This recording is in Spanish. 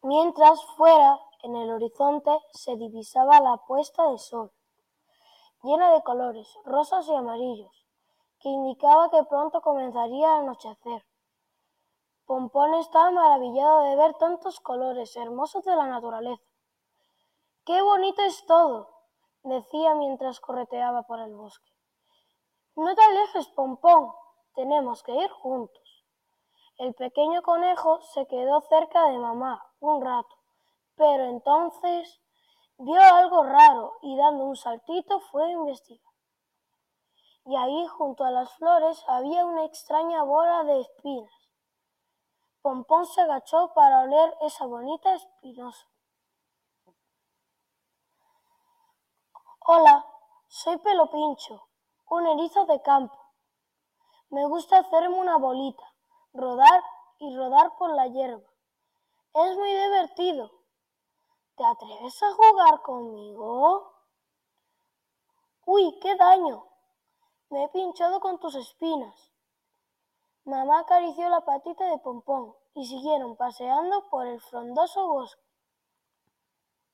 mientras fuera, en el horizonte, se divisaba la puesta de sol, llena de colores rosas y amarillos, que indicaba que pronto comenzaría a anochecer. Pompón estaba maravillado de ver tantos colores hermosos de la naturaleza. ¡Qué bonito es todo!, decía mientras correteaba por el bosque. No te alejes, Pompón, tenemos que ir juntos. El pequeño conejo se quedó cerca de mamá un rato, pero entonces vio algo raro y dando un saltito fue a investigar. Y ahí junto a las flores había una extraña bola de espinas. Pompón se agachó para oler esa bonita espinosa. Hola, soy Pelo Pincho, un erizo de campo. Me gusta hacerme una bolita, rodar y rodar por la hierba. Es muy divertido. ¿Te atreves a jugar conmigo? ¡Uy, qué daño! Me he pinchado con tus espinas. Mamá acarició la patita de Pompón y siguieron paseando por el frondoso bosque.